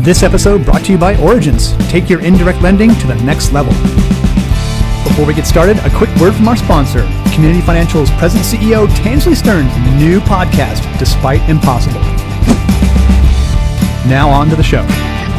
This episode brought to you by Origins. Take your indirect lending to the next level. Before we get started, a quick word from our sponsor, Community Financial's President CEO Tansley Stearns' new podcast, Despite Impossible. Now on to the show.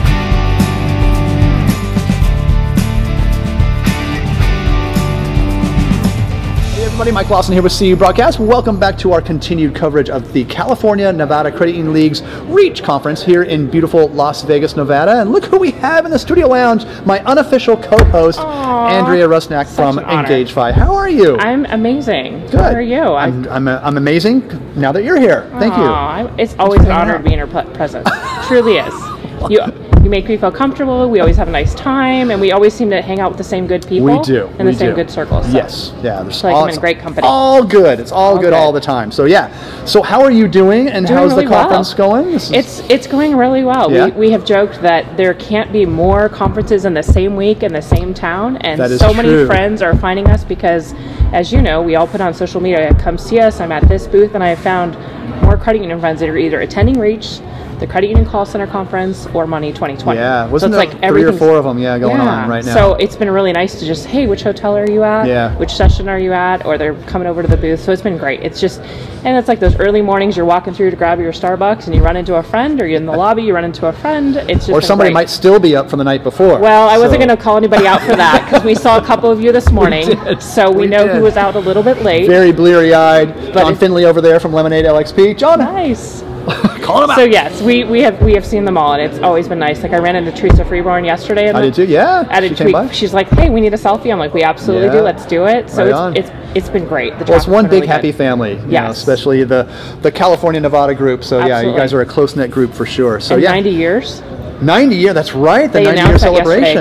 Everybody, Mike Lawson here with CU Broadcast. Welcome back to our continued coverage of the California Nevada Credit Union League's REACH conference here in beautiful Las Vegas, Nevada. And look who we have in the studio lounge, my unofficial co-host, Andrea Rusnak from EngageFi. How are you? I'm amazing. Good. How are you? I'm amazing now that you're here. Thank you. It's always an honor to be in your presence. Truly is. You make me feel comfortable. We always have a nice time, and we always seem to hang out with the same good people. We do. In the same good circles. So. Yes. Yeah. I feel like I'm in great company. All good. It's all good all the time. So yeah. So how are you doing, and how's the conference going? It's going really well. Yeah? We have joked that there can't be more conferences in the same week in the same town, and so many friends are finding us because, as you know, we all put on social media, come see us, I'm at this booth, and I have found more credit union friends that are either attending REACH, the Credit Union Call Center Conference, or Money 2020. Yeah, wasn't there like 3 or 4 of them going on right now? So it's been really nice to just, hey, which hotel are you at? Yeah. Which session are you at? Or they're coming over to the booth. So it's been great. It's just, and it's like those early mornings you're walking through to grab your Starbucks and you run into a friend, or you're in the lobby, you run into a friend. It's just or somebody might still be up from the night before. Well, I wasn't going to call anybody out for that because we saw a couple of you this morning. So we know who was out a little bit late. Very bleary-eyed. John Finley over there from Lemonade LXP. John. Nice. Call him out. So yes, we have seen them all, and it's always been nice. Like I ran into Teresa Freeborn yesterday. I did too. Yeah. At a tweet, she's like, "Hey, we need a selfie." I'm like, "We absolutely do. Let's do it." So it's been great. It's one big happy family. You know, especially the California Nevada group. So yeah, you guys are a close knit group for sure. So 90 years. 90 years, that's right. The 90-year celebration.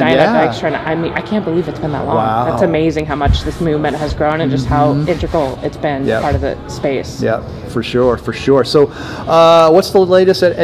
I can't believe it's been that long. Wow. That's amazing how much this movement has grown and just how integral it's been part of the space. Yeah, for sure. So what's the latest at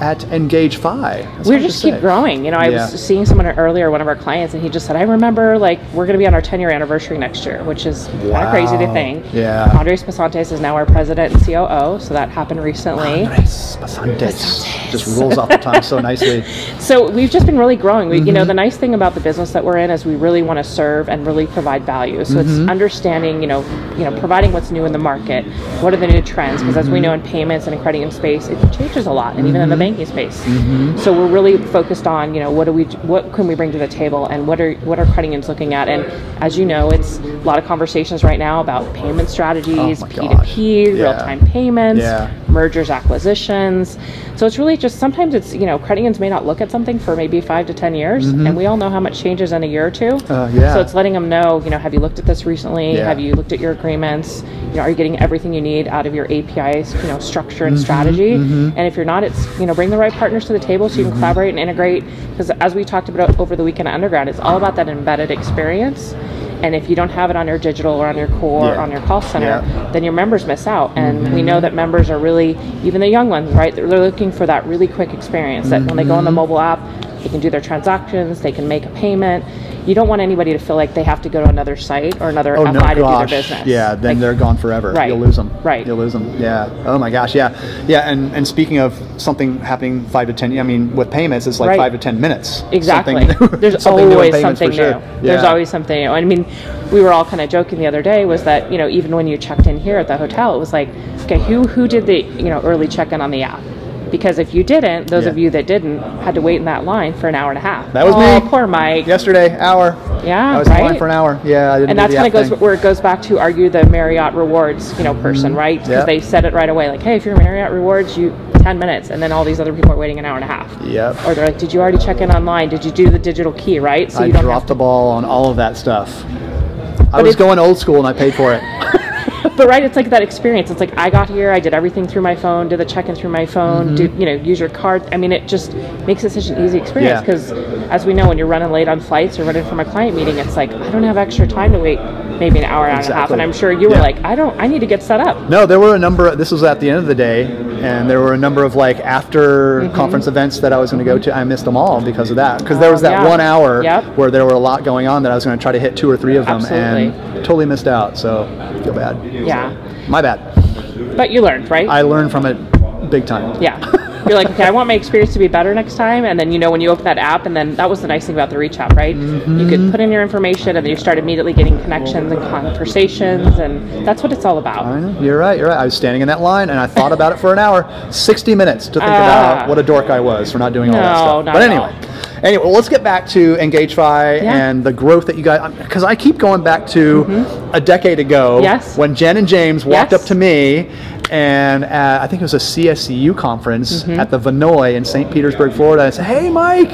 EngageFi? We just keep growing. You know, I was seeing someone earlier, one of our clients, and he just said, I remember like we're going to be on our 10-year anniversary next year, which is kind of crazy to think. Yeah. Andres Pasantes is now our president and COO, so that happened recently. Andres Pasantes just rolls off the tongue so nicely. So we've just been really growing. You know, the nice thing about the business that we're in is we really want to serve and really provide value. So it's understanding, you know, providing what's new in the market. What are the new trends? Because as we know in payments and in credit union space, it changes a lot, and even in the banking space. So we're really focused on, you know, what can we bring to the table, and what are credit unions looking at? And as you know, it's a lot of conversations right now about payment strategies, P2P, real-time payments, mergers, acquisitions. So it's really just sometimes it's, you know, credit unions may not look at something for maybe 5 to 10 years, and we all know how much changes in a year or two. So it's letting them know, you know, have you looked at this recently? Have you looked at your agreements? You know, are you getting everything you need out of your APIs, you know, structure and strategy? And if you're not, it's, you know, bring the right partners to the table so you can collaborate and integrate. Because as we talked about over the weekend at Undergrad, it's all about that embedded experience. And if you don't have it on your digital or on your core or on your call center, then your members miss out. And we know that members are really, even the young ones, right? They're looking for that really quick experience that when they go on the mobile app, they can do their transactions, they can make a payment. You don't want anybody to feel like they have to go to another site or another FI to do their business. Yeah, then they're gone forever. Right. You'll lose them. Right. You'll lose them. Yeah. Oh my gosh. Yeah. Yeah. And speaking of something happening 5 to 10, I mean, with payments, it's like 5 to 10 minutes. Exactly. There's always something new. There's always something new. I mean, we were all kind of joking the other day was that, you know, even when you checked in here at the hotel, it was like, okay, who did the, you know, early check-in on the app? Because if you didn't, those of you that didn't had to wait in that line for an hour and a half. That was me. Poor Mike. Yesterday, hour. Yeah, I was in line for an hour. Yeah, I didn't. And that's kind of goes where it goes back to, are you the Marriott Rewards, you know, person, right? Because they said it right away, like, hey, if you're Marriott Rewards, you 10 minutes, and then all these other people are waiting an hour and a half. Yep. Or they're like, did you already check in online? Did you do the digital key, right? So I dropped the ball on all of that stuff. I was going old school, and I paid for it. But right, it's like that experience. It's like I got here, I did everything through my phone, did the check-in through my phone, use your card. I mean, it just makes it such an easy experience because, as we know, when you're running late on flights or running from a client meeting, it's like I don't have extra time to wait maybe an hour, hour and a half. And I'm sure you were like, I need to get set up. No, there were a number. This was at the end of the day, and there were a number of like after conference events that I was going to go to. I missed them all because of that. Because there was that 1 hour where there were a lot going on that I was going to try to hit 2 or 3 of them, and totally missed out. So I feel bad. Yeah. My bad. But you learned, right? I learned from it big time. Yeah. You're like, okay, I want my experience to be better next time. And then, when you open that app, and then that was the nice thing about the Reach app, right? You could put in your information, and then you start immediately getting connections and conversations, and that's what it's all about. I know. You're right. I was standing in that line, and I thought about it for an hour, 60 minutes to think about what a dork I was for not doing all that stuff. But anyway, well, let's get back to EngageFi and the growth that you guys, because I keep going back to a decade ago when Jen and James walked up to me, and I think it was a CSCU conference at the Vinoy in St. Petersburg, Florida. I said, hey, Mike.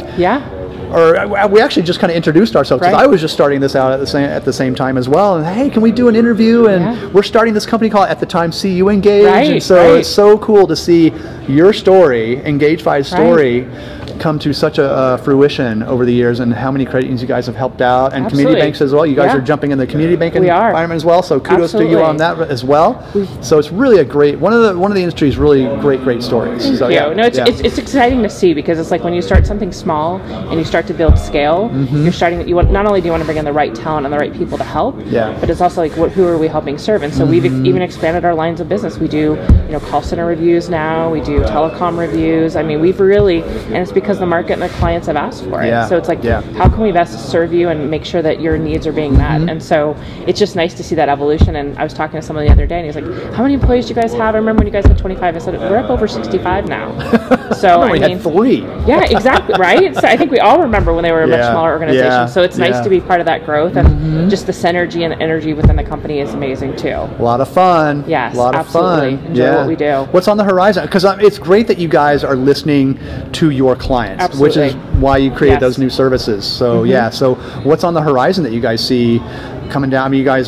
Or we actually just kind of introduced ourselves, because I was just starting this out at the same time as well. And hey, can we do an interview? And we're starting this company called, at the time, CU Engage. And so it's so cool to see your story, EngageFi's story, come to such a fruition over the years, and how many credit unions you guys have helped out, and community banks as well. You guys are jumping in the community banking environment as well, so kudos to you on that as well. So it's really a great, one of the industry's really great stories. Thank you. No, it's exciting to see, because it's like when you start something small and you start to build scale, you're starting, not only do you want to bring in the right talent and the right people to help, but it's also like, who are we helping serve? And so we've even expanded our lines of business. We do call center reviews now, we do telecom reviews. I mean, we've really, and it's because the market and the clients have asked for it. So it's like, how can we best serve you and make sure that your needs are being met? And so it's just nice to see that evolution. And I was talking to someone the other day, and he's like, how many employees do you guys have? I remember when you guys had 25. I said, we're up over 65 now. So we had 3. Yeah, exactly, right? So I think we all remember when they were a much smaller organization. So it's nice to be part of that growth, and just the synergy and the energy within the company is amazing too. A lot of fun. Yes, a lot of fun. Enjoy what we do. What's on the horizon? Because it's great that you guys are listening to your clients, which is why you created those new services. So so what's on the horizon that you guys see coming down? I mean, you guys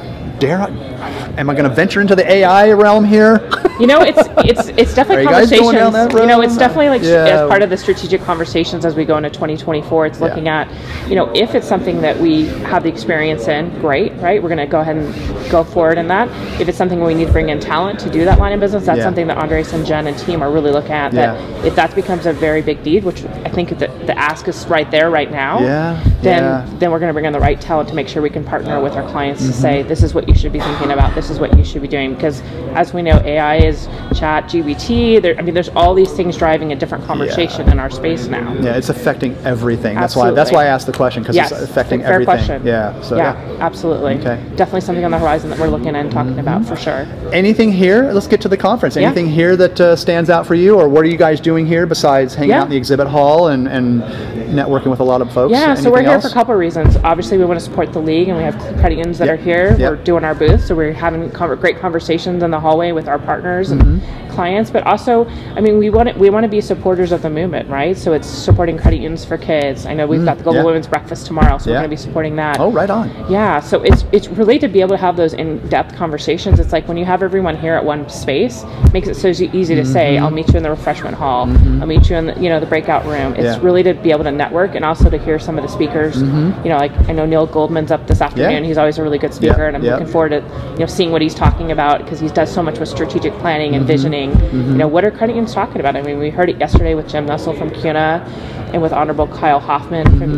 am I going to venture into the AI realm here? It's definitely conversations. It's definitely like as part of the strategic conversations as we go into 2024. It's looking at, if it's something that we have the experience in, great, right? We're going to go ahead and go forward in that. If it's something we need to bring in talent to do that line of business, that's something that Andres and Jen and team are really looking at. That if that becomes a very big need, which I think the ask is right there right now, then we're going to bring in the right talent to make sure we can partner with our clients to say, this is what you should be thinking about, this is what you should be doing. Because as we know, AI is chat, GBT, there's all these things driving a different conversation in our space now. Yeah, it's affecting everything. That's why I asked the question, because it's affecting everything. Question. Absolutely. Okay. Definitely something on the horizon that we're looking at and talking about for sure. Anything here? Let's get to the conference. Anything here that stands out for you, or what are you guys doing here besides hanging out in the exhibit hall and networking with a lot of folks? So we're here for a couple of reasons. Obviously, we want to support the league, and we have credit unions that are here. We're doing our booth, so we're having great conversations in the hallway with our partners and clients. But also, we want to be supporters of the movement, right? So it's supporting credit unions for kids. I know we've got the Global Women's Breakfast tomorrow, so we're going to be supporting that. Oh, right on. Yeah, so it's really to be able to have those in-depth conversations. It's like when you have everyone here at one space, it makes it so easy to say, I'll meet you in the refreshment hall, I'll meet you in the breakout room. It's really to be able to network, and also to hear some of the speakers. Like I know Neil Goldman's up this afternoon. He's always a really good speaker, and I'm looking forward to seeing what he's talking about, because he does so much with strategic planning and visioning. What are credit unions talking about? We heard it yesterday with Jim Nussel from CUNA, and with Honorable Kyle Hoffman from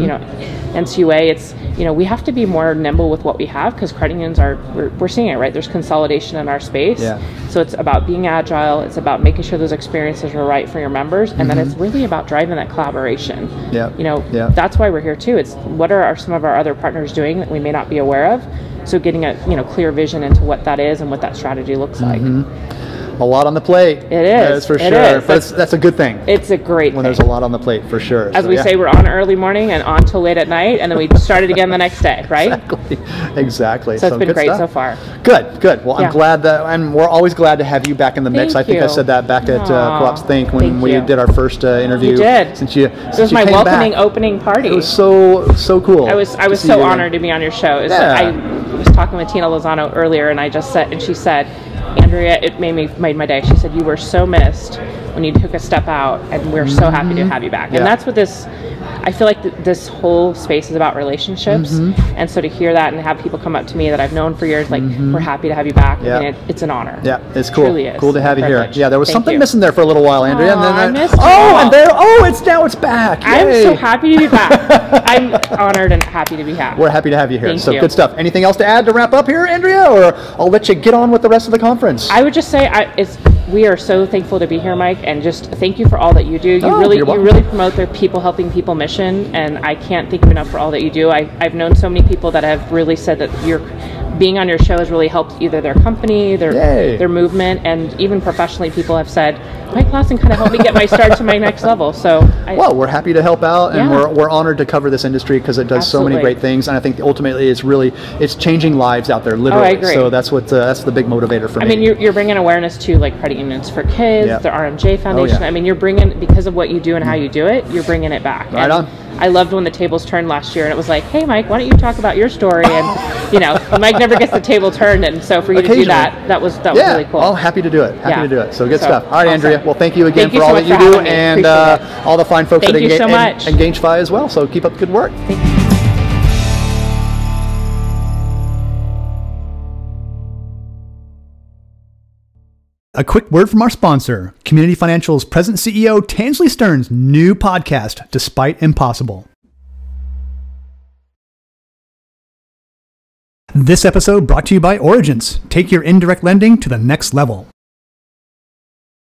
NCUA. It's we have to be more nimble with what we have, because credit unions we're seeing it, right? There's consolidation in our space. So it's about being agile. It's about making sure those experiences are right for your members, and then it's really about driving that collaboration. That's why we're here too. It's what are some of our other partners doing that we may not be aware of. So getting a clear vision into what that is and what that strategy looks like. A lot on the plate. It is. That is for sure. But that's a good thing. It's a great thing. When there's a lot on the plate, for sure. As we say, we're on early morning and on till late at night, and then we start it again the next day, right? Exactly. So it's been great so far. Good. Well, I'm glad and we're always glad to have you back in the mix. I think I said that back at Co-ops Think when we did our first interview. You did. It was my welcoming opening party. It was so cool. I was so honored to be on your show. I was talking with Tina Lozano earlier, and she said, Andrea, it made my day. She said, you were so missed when you took a step out, and we're so happy to have you back. And that's what this, I feel like this whole space is about relationships. And so to hear that and have people come up to me that I've known for years, like, we're happy to have you back. Yeah. I mean, it's an honor. Yeah, it's cool. It truly is. Cool to have you here. Yeah, there was Thank something you. missing there for a little while, Andrea. Aw, I missed and you. there, it's back. I'm Yay. so happy to be back. I'm honored and happy to be back. We're happy to have you here. Thank So you. good stuff. Anything else to add to wrap up here, Andrea, or I'll let you get on with the rest of the conference? I would just say we are so thankful to be here, Mike, and just thank you for all that you do. You really promote the people helping people mission, and I can't thank you enough for all that you do. I've known so many people that have really said that being on your show has really helped either their company, their movement, and even professionally, people have said, Mike Lawson kind of helped me get my start to my next level. So, we're happy to help out, and we're honored to cover this industry because it does so many great things, and I think ultimately it's changing lives out there, literally. I agree. So that's the big motivator for me. I mean, you're bringing awareness to like credit unions for kids, the RMJ Foundation. I mean, you're bringing, because of what you do and how you do it, you're bringing it back. Right on. I loved when the tables turned last year, and it was like, hey, Mike, why don't you talk about your story? And Mike never gets the table turned, and so for you to do that was really cool. Oh, happy to do it. Happy to do it. So good stuff. All right, awesome. Andrea. Well, thank you again Thank you for all so that much you for do, having me. and Appreciate it. all the fine folks Thank you so much. and Gangefy as well. So keep up the good work. Thank you. A quick word from our sponsor, Community Financial's President CEO Tansley Stearns' new podcast, Despite Impossible. This episode brought to you by Origence. Take your indirect lending to the next level.